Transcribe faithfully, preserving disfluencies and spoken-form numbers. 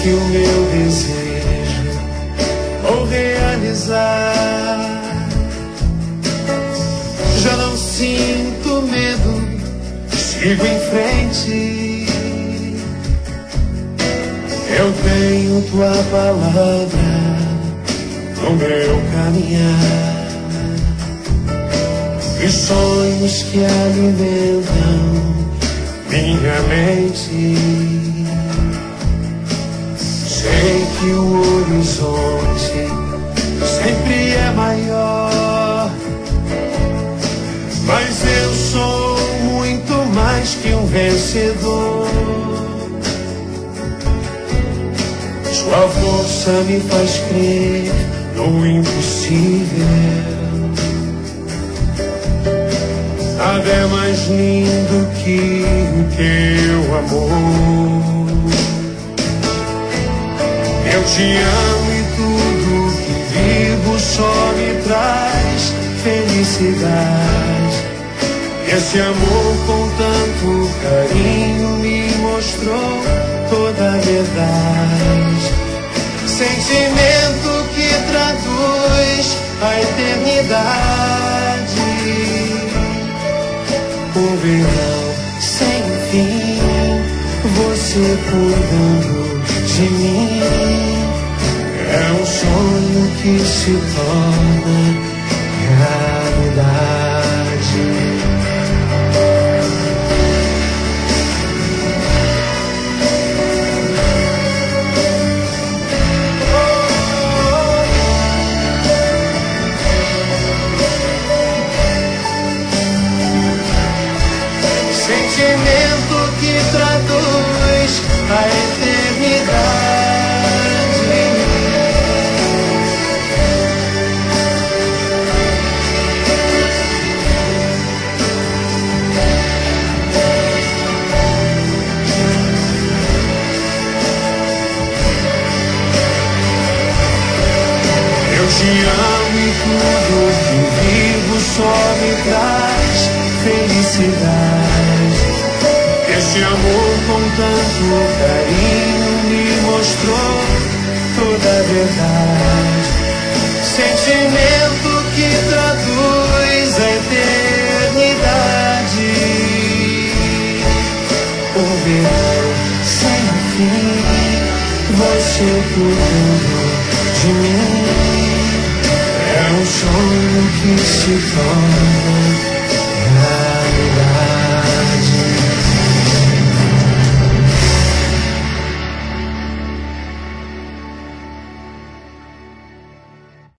que o meu desejo vou realizar. Já não sinto medo, sigo em frente. Eu tenho tua palavra no meu caminhar. E sonhos que alimentam minha mente. Sei que o horizonte sempre é maior, mas eu sou muito mais que um vencedor. Sua força me faz crer no impossível. Nada é mais lindo que o teu amor. Eu te amo e tudo que vivo só me traz felicidade. Esse amor com tanto carinho me mostrou toda a verdade. Sentimento que traduz a eternidade. Um verão sem fim, você cuidando de mim. É um sonho que se torna realidade. Sentimento que traduz a eternidade. Eu te amo e tudo que vivo só me traz felicidade. Esse amor com tanto carinho me mostrou toda a verdade. Sentimento que traduz a eternidade. Um verão sem fim, você cuidando de mim. É um sonho que se torna